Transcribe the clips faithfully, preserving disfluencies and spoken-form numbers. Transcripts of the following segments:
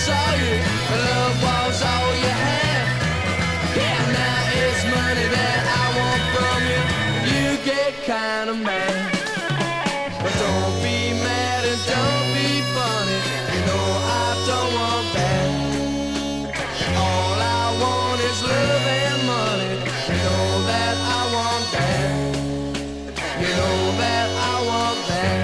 saw you, love was all you had. Yeah, now it's money that I want from you. You get kinda mad, but don't be mad and don't be funny. You know I don't want that. All I want is love and money. You know that I want that. You know that I want that.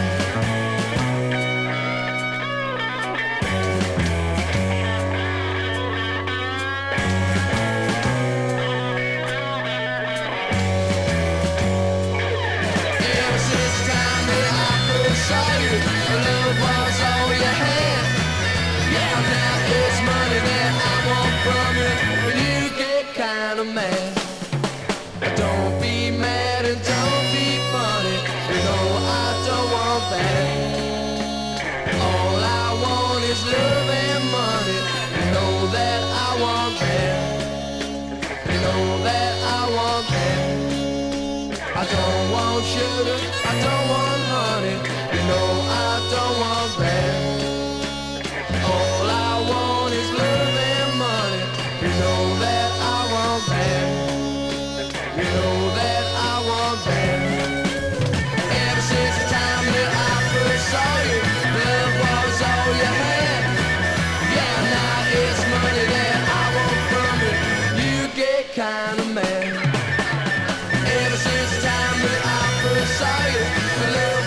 Ever since the time that I first saw you, love was all you had. Yeah, now it's money that I want from you, and you get kinda mad. Don't be mad and don't be funny. You know I don't want that. All I want is love and money. You know that I want that. You know that I want that. I don't want sugar, I don't want honey. You know I don't want that. All I want is love and money. You know that I want that. You know that I want that. Ever since the time that I first saw you, love was all you had. Yeah, now it's money that I want from you. You get kinda mad. Ever since the time that I first saw you, love